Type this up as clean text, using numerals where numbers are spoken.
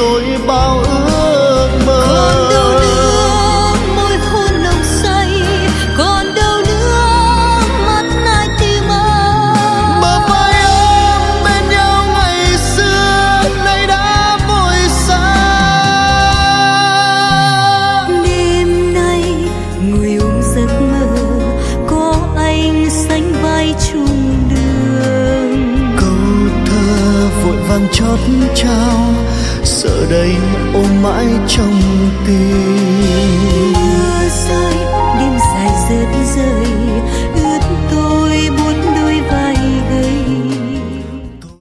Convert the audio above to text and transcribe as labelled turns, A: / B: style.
A: tôi bao ước mơ.
B: Còn đâu nữa môi hôn nồng say, còn đâu nữa mắt ai tìm anh.
A: Bờ vai ôm bên nhau ngày xưa nay đã vội xa.
B: Đêm nay người ôm giấc mơ, có anh sánh vai chung đường.
A: Câu thơ vội vàng chót trao, giờ đây ôm mãi trong tim.
B: Mưa rơi đêm dài rớt rơi,